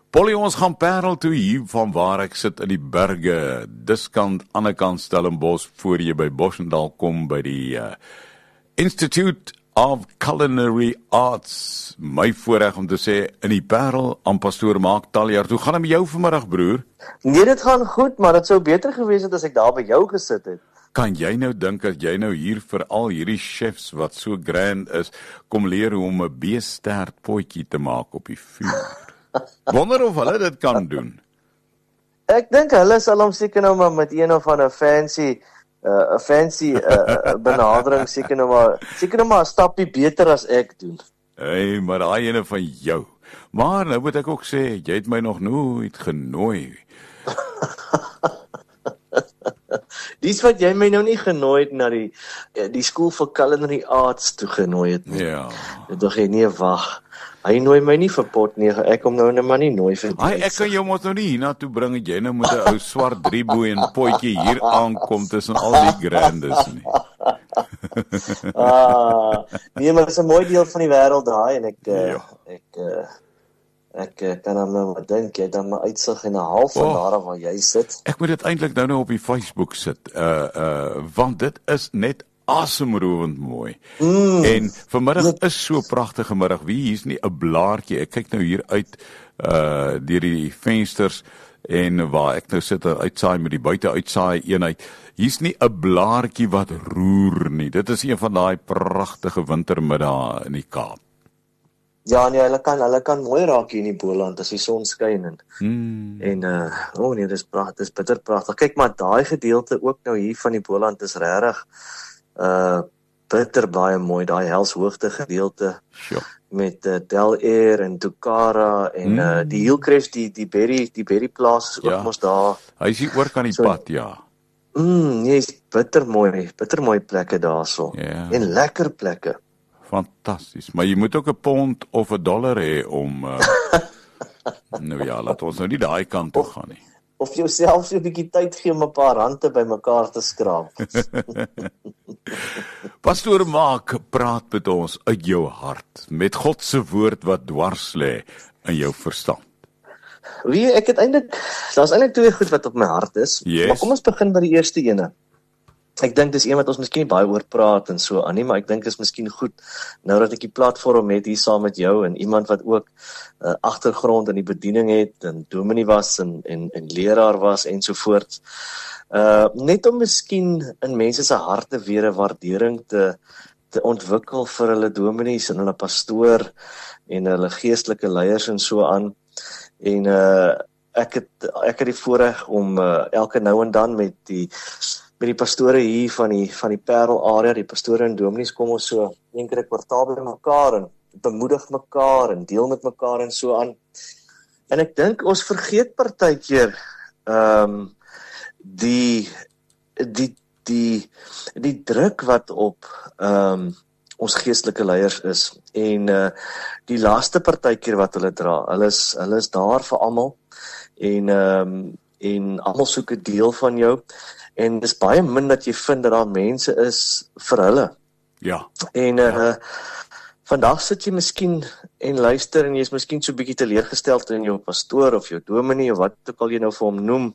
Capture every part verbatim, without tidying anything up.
Polly, ons gaan Parel toe hier van waar ek sit in die berge, diskant, ander kant Stellenbosch, voor jy by Boschendal kom, by die uh, Institute of Culinary Arts. My voorreg om te sê, in die Parel, aan pastoor Mark Taljaard. Hoe gaan het met jou vanmiddag, broer? Nee, dit gaan goed, maar het sou beter gewees het as ek daar by jou gesit het. Kan jy nou dink dat jy nou hier vir al hierdie chefs wat so grand is, kom leer hoe om 'n beestert potjie te maak op die vuur? Wonder of hulle dit kan doen. Ek dink hulle sal hom seker nou maar met een of ander fancy uh, 'n fancy uh, benadering seker nou maar seker nou maar 'n stappie beter as ek doen. Hey, maar daai ene van jou. Maar nou moet ek ook sê, jy het my nog nooit genooi. Dis wat jy my nou nie genooi het na die die School for Culinary Arts toe genooi het nie. Ja. Ek dink jy nee, wag. Hy nooi my nie vir pot nege, ek kom nou net maar nie nooi vir. Ai, ek kan jou mos nou nie hiernatoe bring dat jy nou met 'n ou swart drieboei en potjie hier aankom tussen al die grandes nie. ah, nee, maar dit is 'n mooi deel van die wêreld daai en ek uh, ja. ek uh, ek uh, kan dan nou maar dink jy dan maar uitsig en 'n half van oh, daar waar jy sit. Ek moet dit eintlik nou nou op die Facebook sit. Uh uh want dit is net asemrowend mooi. Mm. En vanmiddag is so 'n pragtige middag. Wie hier's nie 'n blaartjie. Ek kyk nou hier uit uh deur die vensters en waar ek nou sit uitsaai met die buite uitsaai eenheid. Hier's nie 'n blaartjie wat roer nie. Dit is een van daai pragtige wintermiddae in die Kaap. Ja, nee, hulle kan hulle kan mooi raak hier in die Boland as die son skyn en hmm. en uh oh nee, dis pragtig, dis bitter pragtig. Kyk maar, daai gedeelte ook nou hier van die Boland is regtig uh bitter baie mooi, daai Helshoogte gedeelte sure. met uh, Del Air en Tukara en mm. uh die Hillcrest, die die berry die berry plaas is ook ja. mos daar. Hy is hier oor kan die so, pad, ja. Mm, nee, is bitter mooi, bitter mooi plekke daarso. Yeah. En lekker plekke. Fantasties, maar jy moet ook 'n pond of 'n dollar hê om uh, nou ja, laat ons nou nie daai kant toe gaan nie. Of jouself so 'n bietjie tyd gee om 'n paar rande bymekaar te skraap. Pastoor Mark, praat met ons uit jou hart, met God se woord wat dwars lê in jou verstand. Wie, ek het eintlik, daar's eintlik twee goed wat op my hart is, yes. maar kom ons begin by die eerste ene. Ek dink dis een wat ons miskien baie oor praat en so aan nie, maar ek dink is miskien goed nou dat ek die platform het hier saam met jou en iemand wat ook uh, agtergrond in die bediening het en dominee was en en en leraar was en so voort. Uh net om miskien in mense se harte weer 'n waardering te te ontwikkel vir hulle dominees en hulle pastoor en hulle geestelike leiers en so aan. En uh ek het ek het die voorreg om uh, elke nou en dan met die met die pastore hier van die van die Parel area, die pastore en dominees kom ons so een keer 'n kwartaal by mekaar en bemoedig mekaar en deel met mekaar en so aan. En ek dink ons vergeet partykeer ehm um, die die die die druk wat op ehm um, ons geestelike leiers is en uh, die laaste partykeer wat hulle dra. Hulle is hulle is daar vir almal en ehm um, en almal soek 'n deel van jou. En dis baie min dat jy vind dat daar mense is vir hulle. Ja. En uh, ja. vandag sit jy miskien en luister en jy is miskien so 'n bietjie teleurgesteld in jou pastoor of jou dominee of wat ook al jy nou vir hom noem.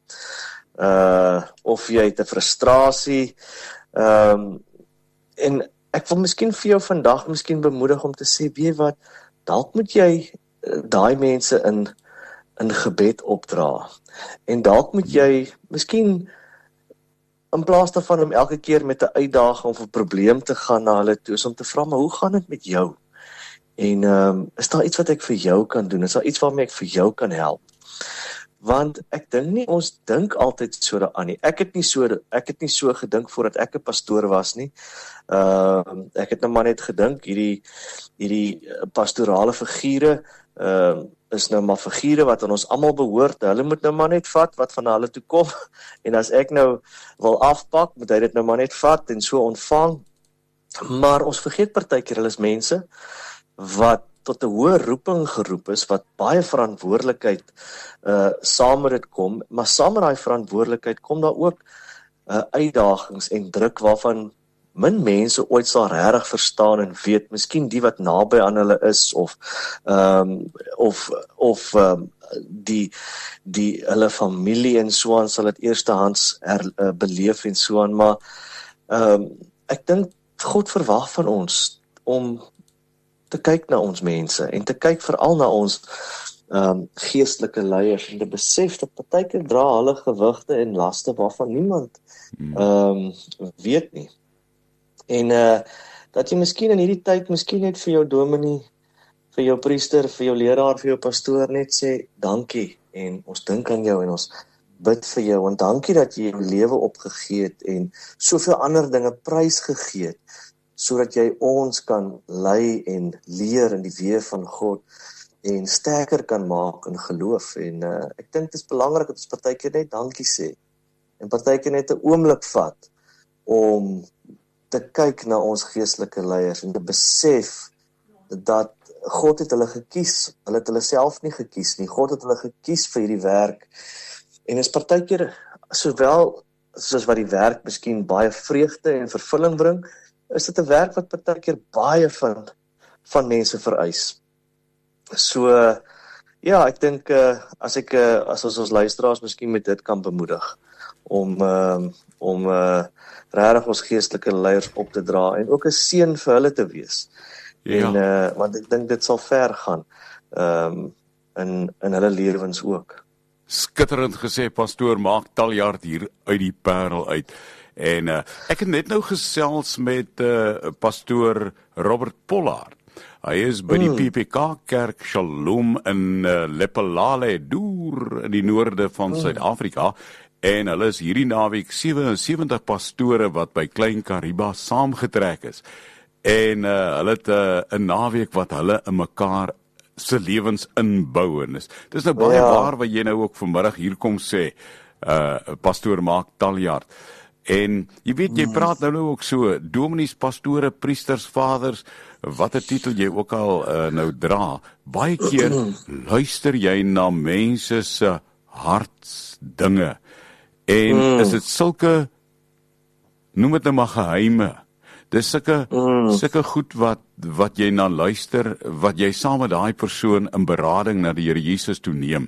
Uh of jy het 'n frustrasie. Ehm um, en ek wil miskien vir jou vandag miskien bemoedig om te sê, weet wat, dalk moet jy uh, daai mense in in gebed opdra. En dalk moet jy miskien in plaas daarvan om elke keer met 'n uitdaging of 'n probleem te gaan na hulle toe, is om te vra, maar hoe gaan dit met jou? En ehm um, is daar iets wat ek vir jou kan doen? Is daar iets waarmee ek vir jou kan help? Want ek dink nie ons dink altyd so daaraan nie. Ek het nie so ek het nie so gedink voordat ek 'n pastoor was nie. Ehm uh, ek het nou maar net gedink hierdie hierdie pastorale figure ehm uh, is nou maar figure wat aan ons almal behoort. Hulle moet nou maar net vat wat van hulle toe kom. En as ek nou wil afpak, moet hy dit nou maar net vat en so ontvang. Maar ons vergeet partykeer hulle is mense wat tot 'n hoë roeping geroep is, wat baie verantwoordelikheid uh saam met dit kom, maar saam met daai verantwoordelikheid kom daar ook uh uitdagings en druk waarvan min mense ooit sal regtig verstaan en weet, miskien die wat naby aan hulle is, of um, of of um, die die hulle familie en so aan sal dit eerstehands er, uh, beleef en so aan, maar um, ek dink God verwag van ons om te kyk na ons mense en te kyk veral na ons um, geestelike leiers en te besef dat partykeer dra hulle gewigte en laste waarvan niemand um, weet nie. En uh, dat jy miskien in hierdie tyd miskien net vir jou dominee, vir jou priester, vir jou leraar, vir jou pastoor net sê dankie en ons dink aan jou en ons bid vir jou en dankie dat jy jou lewe opgegee het en soveel ander dinge prys gegee het sodat jy ons kan lei en leer in die weë van God en sterker kan maak in geloof. En uh, ek dink dit is belangrik dat ons partykeer net dankie sê en partykeer net 'n oomblik vat om te kyk na ons geestelike leiers en te besef dat God het hulle gekies, hulle het hulle self nie gekies nie, God het hulle gekies vir hierdie werk, en is partykeer, sowel soos wat die werk miskien baie vreugde en vervulling bring, is dit 'n werk wat partykeer baie van, van mense vereis. So, ja, ek dink, uh, as ek, uh, as ons ons luisteraars miskien met dit kan bemoedig, om, uh, om uh, regtig ons geestelike leiers op te dra, en ook 'n seën vir hulle te wees. Ja. En, uh, want ek dink dit sal ver gaan, um, in, in hulle lewens ook. Skitterend gesê, pastoor Mark Taljaard hier uit die Parel uit. En uh, ek het net nou gesels met uh, pastoor Robert Pollard. Hy is by die mm. P P K Kerk Shalom in uh, Lepelale Deur in die noorde van mm. Suid-Afrika. En hulle is hierdie naweek sewe en sewentig pastore wat by Klein Kariba saamgetrek is. En uh, hulle het 'n uh, naweek wat hulle in mekaar se lewens inbou en is. Dis nou baie ja. waar wat jy nou ook vanmiddag hier kom sê, uh, pastoor Mark Taljaard. En jy weet, jy praat nou, nou ook so, dominees, pastore, priesters, vaders, wat 'n titel jy ook al uh, nou dra, baie keer luister jy na mense se hartsdinge. En mm. is dit sulke, noem dit nou maar geheime, dis sulke, mm. sulke goed wat, wat jy na luister, wat jy saam met daai persoon in berading na die Here Jesus toe neem.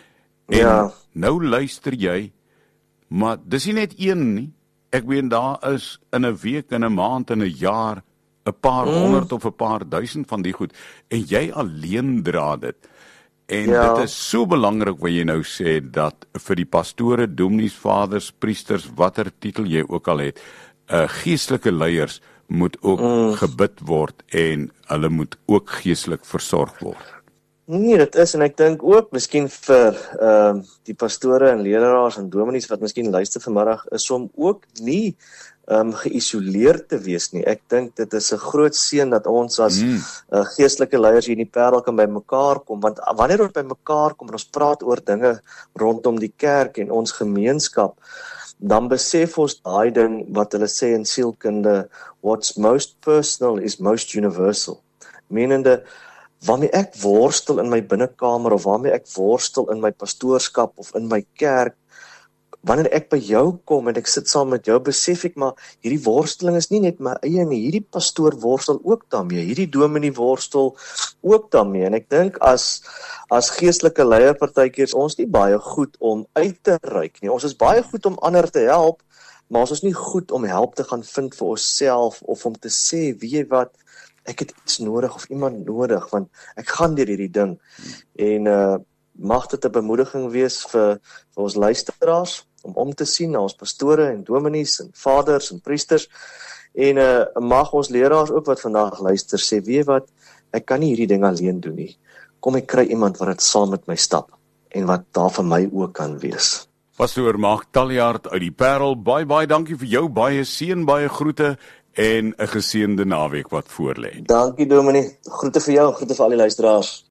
En ja. nou luister jy, maar dis nie net een nie, ek weet daar is in 'n week, in 'n maand, in 'n jaar, 'n paar mm. honderd of 'n paar duisend van die goed, en jy alleen dra dit. En ja. dit is so belangrik wat jy nou sê, dat vir die pastore, dominees, vaders, priesters, watter titel jy ook al het, uh, geestelike leiers moet ook mm. gebid word en hulle moet ook geestelik versorg word. Nee, dit is, en ek dink ook, miskien vir uh, die pastore en leraars en dominees wat miskien luister vanmiddag, is om ook nie um, geïsoleerd te wees nie. Ek dink dit is 'n groot seën dat ons as mm. uh, geestelike leiers hier in die Parel kan by mekaar kom, want wanneer ons by mekaar kom en ons praat oor dinge rondom die kerk en ons gemeenskap, dan besef ons daai ding wat hulle sê in sielkunde, what's most personal is most universal. Menende, waarmee ek worstel in my binnekamer, of waarmee ek worstel in my pastoorskap, of in my kerk, wanneer ek by jou kom en ek sit saam met jou, besef ek, maar hierdie worsteling is nie net my eie nie, hierdie pastoor worstel ook daarmee, hierdie dominee worstel ook daarmee, en ek dink as, as geestelike leier partykeer is ons nie baie goed om uit te reik nie, ons is baie goed om ander te help, maar ons is nie goed om help te gaan vind vir onsself, of om te sê, weet jy wat, ek het iets nodig, of iemand nodig, want ek gaan deur hierdie ding, en uh, mag dit 'n bemoediging wees vir, vir ons luisteraars, om om te sien na ons pastore en dominees en vaders en priesters, en uh, mag ons leraars ook wat vandag luister, sê, weet wat, ek kan nie hierdie ding alleen doen nie, kom ek kry iemand wat dit saam met my stap, en wat daar vir my ook kan wees. Pastoor Mark Taljaard uit die Parel, baie baie dankie vir jou, baie seën, baie groete, en 'n geseënde naweek wat voorlê. Dankie dominee, groete vir jou, groete vir al die luisteraars.